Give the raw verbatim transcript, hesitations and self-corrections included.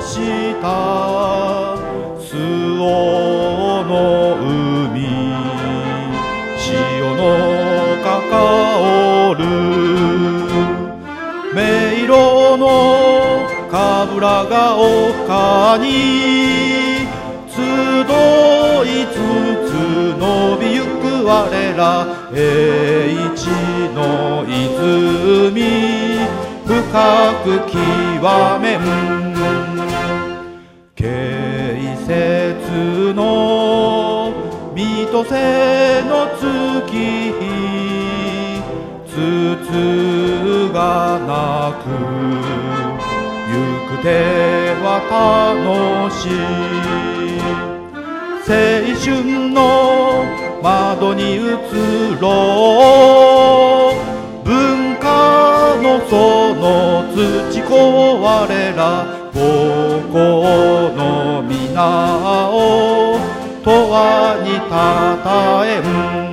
した周防の海、潮のかかおる迷路のかぶらが丘に集いつつ伸びゆく我ら平地の泉深く極めん慶節の水戸瀬の月つつがなく行く手は楽しい青春の窓に映ろう文化のその土子我ら母校の皆を永遠にたたえん